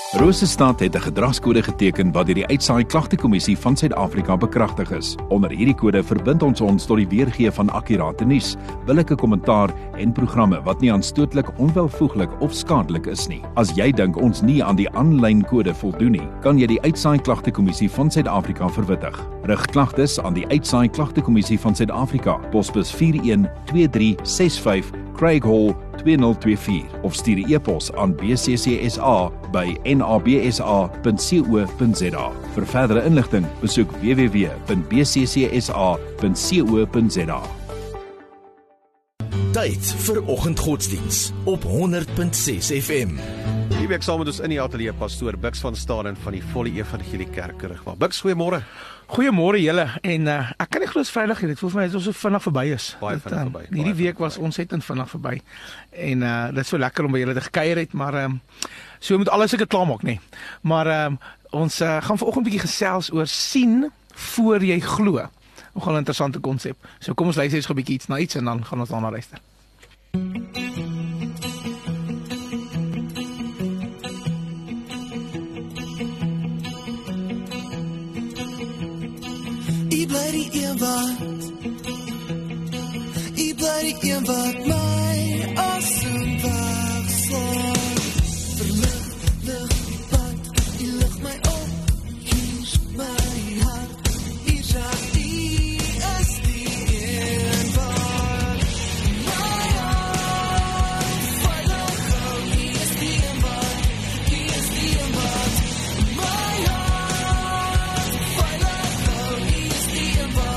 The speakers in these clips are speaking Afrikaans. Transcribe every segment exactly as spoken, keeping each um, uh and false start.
Rosestad het 'n gedragskode geteken wat deur die Uitsaai Klagtekommissie van Suid-Afrika bekragtig is. Onder hierdie kode verbind ons ons tot die weergee van akkurate nuus, billike kommentaar en programme wat nie aanstootlik, onwelvoeglik of skadelik is nie. As jy dink ons nie aan die aanlyn kode voldoen nie, kan jy die Uitsaai Klagtekommissie van Suid-Afrika verwittig. Rig klagtes aan die Uitsaai Klagtekommissie van Suid-Afrika, posbus vier een twee drie ses vyf, Craig Hall twee nul twee vier of stuur 'n e-pos aan b c c s a by n a b s a punt co punt z a. Vir verdere inligting, besoek w w w punt b c c s a punt co punt z a. Tyd vir oggendgodsdiens op honderd punt ses F M. Die week saam met ons in die ateljee pastoor Bux van Staden van die Volle Evangelie Kerk Kerugwag. Bux, goeiemôre. Goeiemôre julle en uh, ek kan nie glo Vrydag hier, dit voel vir my asof ons so vinnig verby is. Baie dit, vinnig uh, verby. Hierdie week was ontsettend vinnig verby. En uh, dit is so lekker om by julle te gekuier het, maar um, so moet alles seker klaarmaak, nê. Maar um, ons uh, gaan vanoggend 'n bietjie gesels oor sien voor jy glo. Nogal 'n interessante konsep. So kom ons luister eens gou 'n bietjie iets na iets en dan gaan ons daarna luister. Ik bly die een wat Ik bly die een wat my asem wegsorg. Verlig, lig die pad, die lig my op, kies my hart. Die raak, die is die een wat my hart veilig hou. Die is die een wat, die is die een wat my hart veilig hou. Die is die een wat.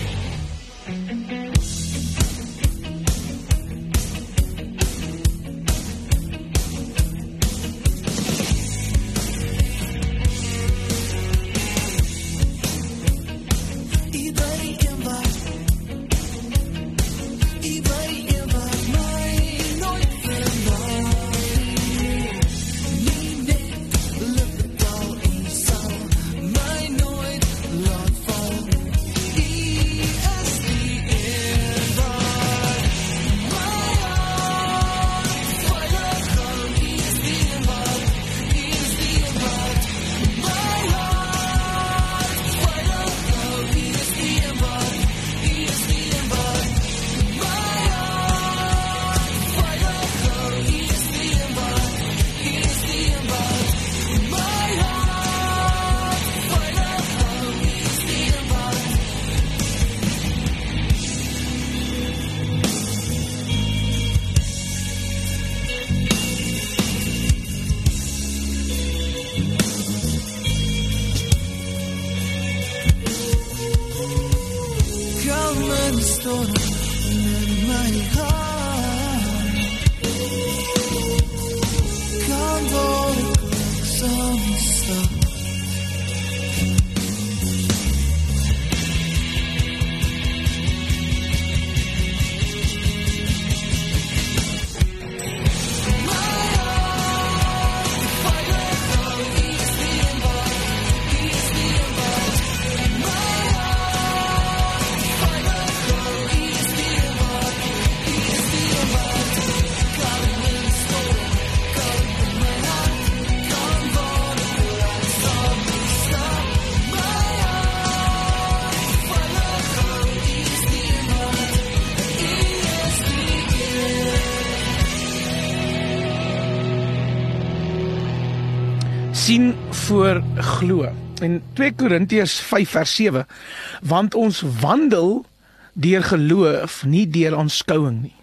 Sien voor glo. In twee Korintiërs vyf vers sewe, want ons wandel deur geloof, nie deur aanskouing nie.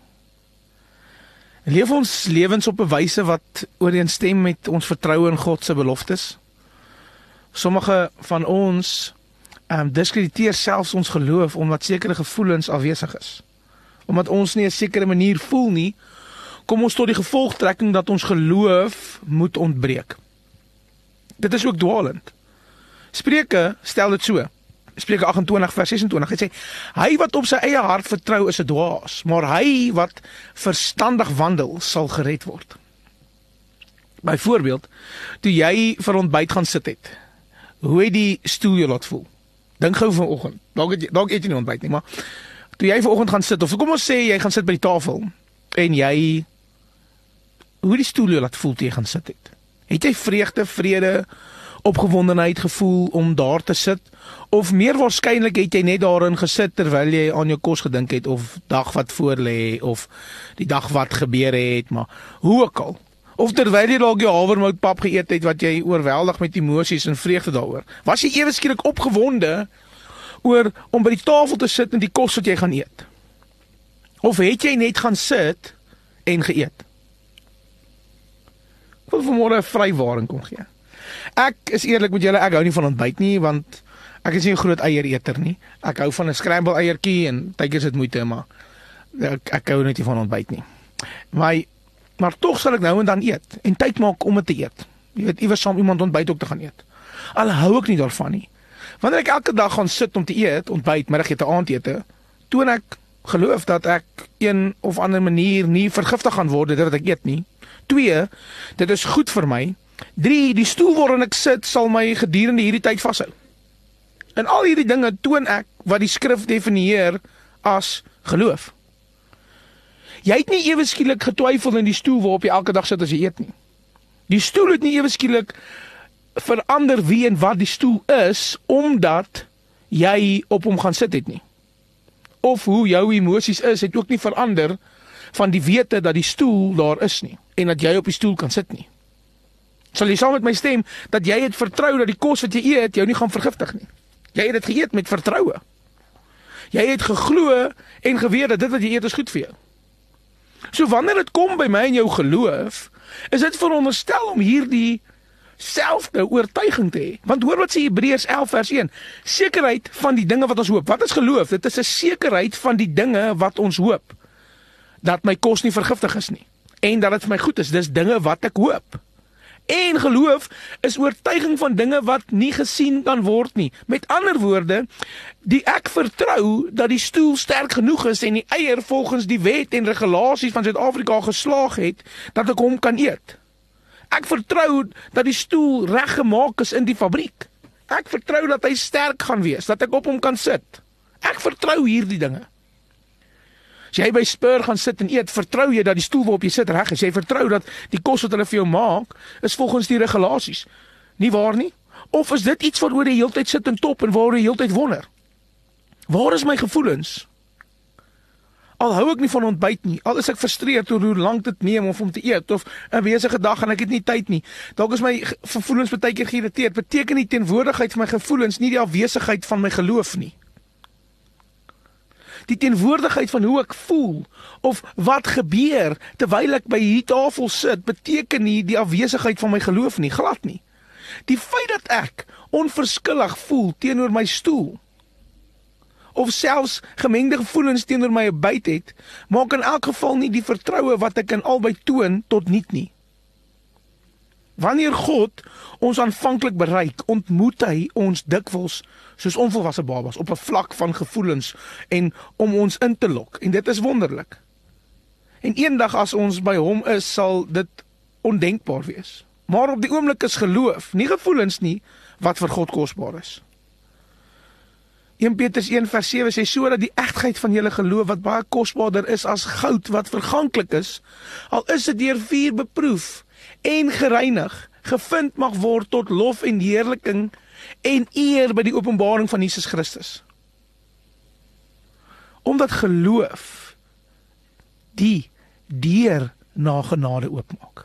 Leef ons lewens op 'n wyse wat ooreenstem met ons vertroue in God se beloftes? Sommige van ons um, diskrediteer selfs ons geloof omdat sekere gevoelens afwesig is. Omdat ons nie 'n sekere manier voel nie, kom ons tot die gevolgtrekking dat ons geloof moet ontbreek. Dit is ook dwalend. Spreuke stel dit so. Spreuke agt en twintig vers ses en twintig. Hy sê, hy wat op sy eie hart vertrou is 'n dwaas, maar hy wat verstandig wandel sal gered word. Byvoorbeeld, toe jy vir ontbyt gaan sit het, hoe het die stoel jou laat voel? Dink gou vanoggend. Dalk het jy dalk eet jy nie ontbyt nie, maar toe jy vanoggend gaan sit of kom ons sê jy gaan sit by die tafel en jy hoe die stoel jou laat voel toe jy gaan sit het. Het jy vreugde, vrede, opgewondenheid gevoel om daar te sit? Of meer waarskynlik het jy net daarin gesit terwyl jy aan jou kos gedink het, of dag wat voor lê, of die dag wat gebeur het, maar hoe ook al. Of terwyl jy dalk jou havermoutpap geëet het, wat jy oorweldig met emosies en vreugde daaroor. Was jy ewe skielik opgewonde oor om by die tafel te sit en die kos wat jy gaan eet? Of het jy net gaan sit en geëet? Ek wil vanmôre 'n vrywaring kom gee. Ek is eerlik met julle, ek hou nie van ontbyt nie, want ek is nie 'n groot eiereter nie. Ek hou van 'n scramble eiertjie en tydjies het moeite, maar ek, ek hou net nie van ontbyt nie. Maar maar tog sal ek nou en dan eet en tyd maak om dit te eet. Jy weet, iewers saam iemand ontbyt ook te gaan eet. Al hou ek nie daarvan nie. Wanneer ek elke dag gaan sit om te eet, ontbyt, middagete, aandete, toon ek geloof dat ek een of ander manier nie vergiftig gaan word dit wat ek eet nie. Twee, dit is goed vir my. Drie, die stoel waarin ek sit sal my gedurende hierdie tyd vashou. En al hierdie dinge toon ek wat die skrif definieer as geloof. Jy het nie ewe skielik getwyfel in die stoel waarop jy elke dag sit as jy eet nie. Die stoel het nie ewe skielik verander wie en wat die stoel is, omdat jy op hom gaan sit het nie. Of hoe jou emosies is, het ook nie verander van die wete dat die stoel daar is nie, en dat jy op die stoel kan sit nie. Sal jy saam met my stem, dat jy het vertrou dat die kos wat jy eet, jou nie gaan vergiftig nie. Jy het dit geëet met vertroue. Jy het geglo en geweet dat dit wat jy eet is goed vir jou. So wanneer dit kom by my en jou geloof, is dit veronderstel om hierdie selfde oortuiging te hê. Want hoor wat sê Hebreërs elf vers een, sekerheid van die dinge wat ons hoop. Wat is geloof? Dit is 'n sekerheid van die dinge wat ons hoop. Dat my kos nie vergiftig is nie. En dat dit vir my goed is. Dis dinge wat ek hoop. En geloof is oortuiging van dinge wat nie gesien kan word nie. Met ander woorde, die ek vertrou dat die stoel sterk genoeg is en die eier volgens die wet en regulasies van Suid-Afrika geslaag het, dat ek hom kan eet. Ek vertrou dat die stoel reg gemaak is in die fabriek. Ek vertrou dat hy sterk gaan wees, dat ek op hom kan sit. Ek vertrou hierdie dinge. As jy by Spur gaan sit en eet, vertrou jy dat die stoel waarop jy sit reg is. Jy vertrou dat die kos wat hulle vir jou maak, is volgens die regulasies. Nie waar nie? Of is dit iets waaroor jy heeltyd sit en top en waaroor jy heeltyd wonder? Waar is my gevoelens? Al hou ek nie van ontbyt nie, al is ek frustreerd oor hoe lank dit neem om om te eet, of 'n besige dag en ek het nie tyd nie. Dalk is my gevoelens baie keer geïrriteerd. Beteken die teenwoordigheid van my gevoelens nie die afwesigheid van my geloof nie. Die teenwoordigheid van hoe ek voel, of wat gebeur terwyl ek by hierdie tafel sit, beteken nie die afwesigheid van my geloof nie, glad nie. Die feit dat ek onverskillig voel teenoor my stoel, of selfs gemengde gevoelens teenoor my byt het, maak in elk geval nie die vertroue wat ek in albei toon tot niet nie. Wanneer God ons aanvanklik bereik, ontmoet hy ons dikwels soos onvolwasse babas op 'n vlak van gevoelens en om ons in te lok, en dit is wonderlik. En eendag as ons by hom is, sal dit ondenkbaar wees. Maar op die oomblik is geloof, nie gevoelens nie, wat vir God kosbaar is. Eerste Petrus een vers sewe sê, sodat die egtheid van julle geloof wat baie kosbaarder is as goud wat verganklik is, al is dit deur vuur beproef en gereinig, gevind mag word tot lof en heerliking en eer by die openbaring van Jesus Christus. Omdat geloof die deur na genade oopmaak.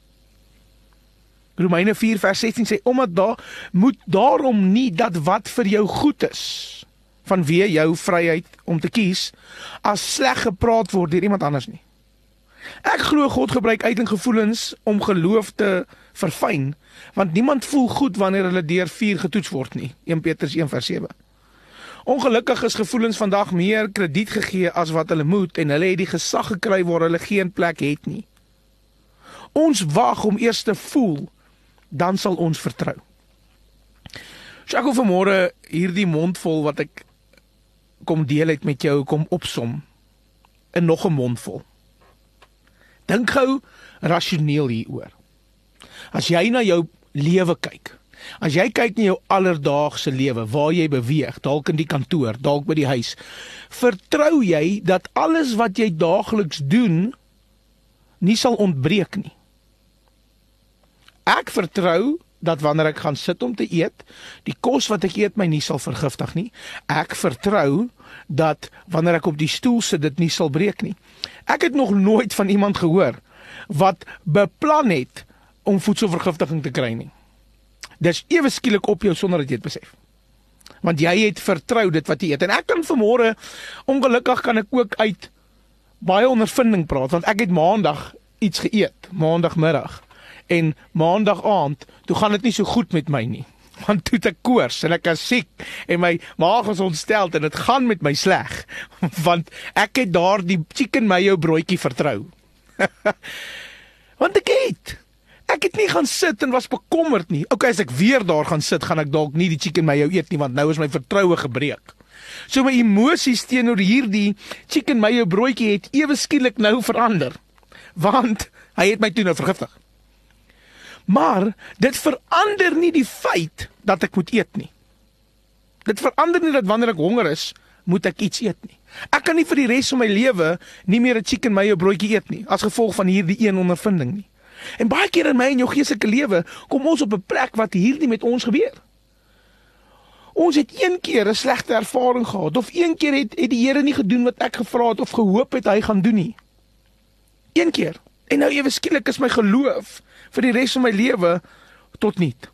Romeine vier vers sestien sê, omdat daar moet daarom nie dat wat vir jou goed is, vanweë jou vryheid om te kies, as sleg gepraat word deur iemand anders nie. Ek glo God gebruik uitinggevoelens om geloof te verfyn, want niemand voel goed wanneer hulle deur vuur getoets word nie. Eerste Petrus een vers sewe. Ongelukkig is gevoelens vandag meer krediet gegee as wat hulle moet, en hulle het die gesag gekry waar hulle geen plek het nie. Ons wag om eers te voel, dan sal ons vertrou. So ek wil vanmôre hierdie mondvol wat ek kom deel het met jou, kom opsom in nog 'n mondvol. Dink gou rasioneel hieroor. As jy na jou lewe kyk, as jy kyk na jou alledaagse lewe, waar jy beweeg, dalk in die kantoor, dalk by die huis, vertrou jy dat alles wat jy daagliks doen, nie sal ontbreek nie? Ek vertrou dat wanneer ek gaan sit om te eet, die kos wat ek eet my nie sal vergiftig nie. Ek vertrou dat wanneer ek op die stoel sit, dit nie sal breek nie. Ek het nog nooit van iemand gehoor wat beplan het om voedselvergiftiging te kry nie. Dis ewe skielik op jou sonder dat jy dit besef. Want jy het vertrou dit wat jy eet. En ek kan vanmôre, ongelukkig kan ek ook uit baie ondervinding praat, want ek het maandag iets geëet, maandagmiddag. En maandag aand, toe gaan dit nie so goed met my nie. Want toe het ek koors en ek is siek en my maag is ontstel en dit gaan met my sleg. Want ek het daar die chicken mayo broodjie vertrou. Want ek het. Ek het nie gaan sit en was bekommerd nie. Okay, as ek weer daar gaan sit, gaan ek dalk nie die chicken mayo eet nie, want nou is my vertroue gebreek. So my emosies teenoor hierdie chicken mayo broodjie het ewe skielik nou verander. Want hy het my toe nou vergiftig. Maar dit verander nie die feit dat ek moet eet nie. Dit verander nie dat wanneer ek honger is, moet ek iets eet nie. Ek kan nie vir die res van my lewe nie meer 'n chicken mayo broodjie eet nie, as gevolg van hierdie een ondervinding nie. En baie keer in my en jou geestelike lewe kom ons op 'n plek wat hierdie met ons gebeur. Ons het een keer 'n slegte ervaring gehad, of een keer het, het die Here nie gedoen wat ek gevra het of gehoop het hy gaan doen nie. Een keer. En nou ewe skielik is my geloof vir die res van my lewe tot niet.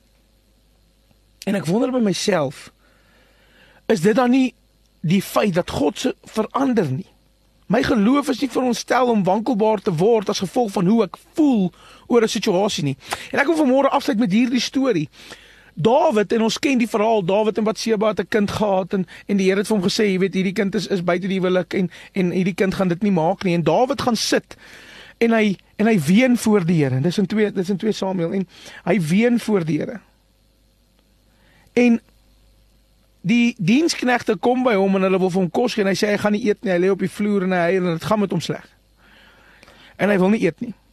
En ek wonder by myself, is dit dan nie die feit dat God se verander nie? My geloof is nie veronderstel om wankelbaar te word as gevolg van hoe ek voel oor 'n situasie nie. En ek wil vanmôre afsluit met hierdie storie. Dawid, en ons ken die verhaal, Dawid en Batseba het 'n kind gehad en en die Here het vir hom gesê, jy weet, hierdie kind is is buite die huwelik en en hierdie kind gaan dit nie maak nie. En Dawid gaan sit en hy en hy ween voor die Here. Dis in twee dis in twee Samuel en hy ween voor die Here. En die diensknegte kom by hom en hulle wil vir hom kos gee en hy sê hy gaan nie eet nie. Hy lê op die vloer en hy huil en dit gaan met hom sleg. En hy wil nie eet nie.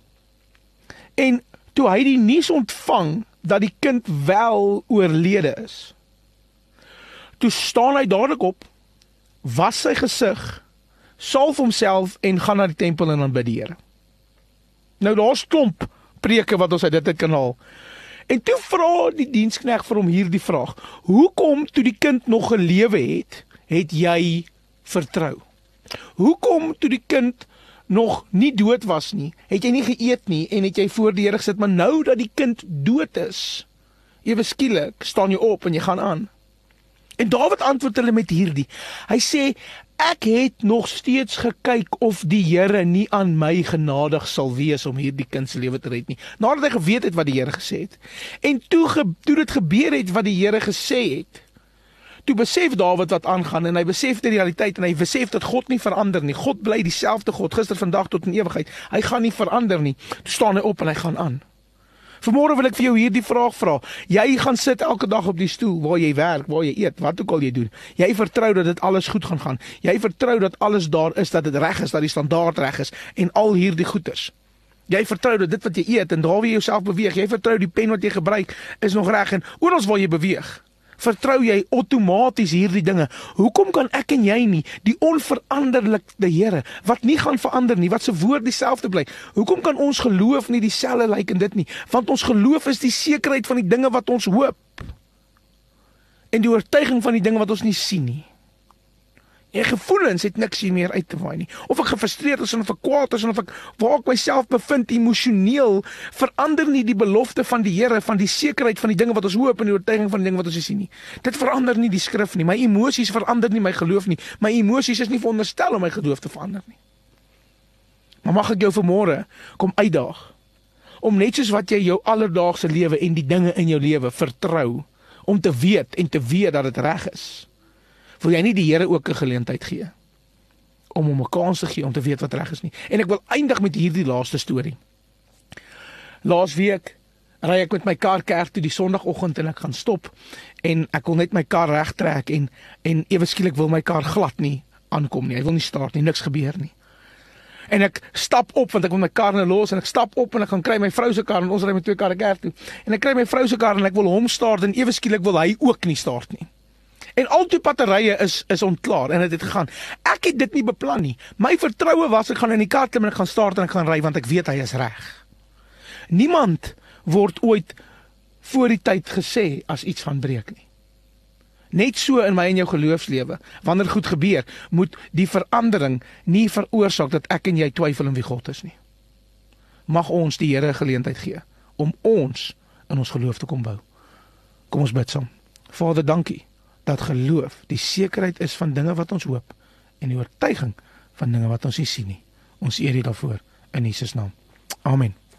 En toe hy die nuus ontvang dat die kind wel oorlede is, toe staan hy dadelik op, was sy gesig, salf homself en gaan na die tempel en aanbid die Here. Nou daar's klomp preke wat ons uit dit kan haal. En toe vra die diensknegt vir hom hierdie vraag: hoekom toe die kind nog gelewe het, het jy vertrou? Hoekom toe die kind nog nie dood was nie, het jy nie geëet nie en het jy voor die Here gesit, maar nou dat die kind dood is, ewe skielik staan jy op en jy gaan aan? En Dawid antwoord hulle met hierdie. Hy sê, ek het nog steeds gekyk of die Here nie aan my genadig sal wees om hierdie kind se lewe te red nie. Nadat hy geweet het wat die Here gesê het. En toe, ge, toe dit gebeur het wat die Here gesê het, toe besef Dawid wat aangaan en hy besef die realiteit en hy besef dat God nie verander nie. God bly dieselfde God, gister, vandag tot in ewigheid. Hy gaan nie verander nie. Toe staan hy op en hy gaan aan. Vanmôre wil ek vir jou hierdie vraag vra. Jy gaan sit elke dag op die stoel waar jy werk, waar jy eet, wat ook al jy doen. Jy vertrou dat dit alles goed gaan gaan. Jy vertrou dat alles daar is, dat dit reg is, dat die standaard reg is en al hierdie goeders. Jy vertrou dat dit wat jy eet en daar waar jy jouself beweeg, jy vertrou die pen wat jy gebruik is nog reg en oral waar jy beweeg, vertrou jy outomaties hierdie dinge. Hoekom kan ek en jy nie die onveranderlike Here, wat nie gaan verander nie, wat se woord dieselfde bly, hoekom kan ons geloof nie dieselfde lyk in dit nie? Want ons geloof is die sekerheid van die dinge wat ons hoop en die oortuiging van die dinge wat ons nie sien nie. En gevoelens het niks hier meer uit te waai nie. Of ek gefrustreerd is of ek kwaad is of ek waar ek myself bevind emosioneel, verander nie die belofte van die Here, van die sekerheid van die dinge wat ons hoop en die oortuiging van die dinge wat ons nie sien nie. Dit verander nie die skrif nie. My emosies verander nie my geloof nie. My emosies is nie veronderstel om my geloof te verander nie. Maar mag ek jou vanmôre kom uitdaag om net soos wat jy jou alledaagse lewe en die dinge in jou lewe vertrou, om te weet en te weet dat dit reg is. Wil jy nie die Here ook 'n geleentheid gee om hom 'n kans te gee om te weet wat reg is nie? En ek wil eindig met hierdie laaste storie. Laas week ry ek met my kar kerk toe die Sondagoggend en ek gaan stop en ek wil net my kar regtrek en en ewe skielik wil my kar glad nie aankom nie. Hy wil nie start nie, niks gebeur nie. En ek stap op want ek wil my kar nou los en ek stap op en ek gaan kry my vrou se kar en ons ry met twee karre kerk toe. En ek kry my vrou se kar en ek wil hom start en ewe skielik wil hy ook nie start nie. En al die batterye is is ontklaar en dit het gegaan. Ek het dit nie beplan nie. My vertroue was ek gaan in die kar klim en ek gaan start en ek gaan ry want ek weet hy is reg. Niemand word ooit voor die tyd gesê as iets gaan breek nie. Net so in my en jou geloofslewe, wanneer goed gebeur, moet die verandering nie veroorsaak dat ek en jy twyfel in wie God is nie. Mag ons die Here 'n geleentheid gee om ons in ons geloof te kom bou. Kom ons bid saam. Vader, dankie dat geloof die sekerheid is van dinge wat ons hoop en die oortuiging van dinge wat ons nie sien nie. Ons eer U daarvoor in Jesus naam. Amen.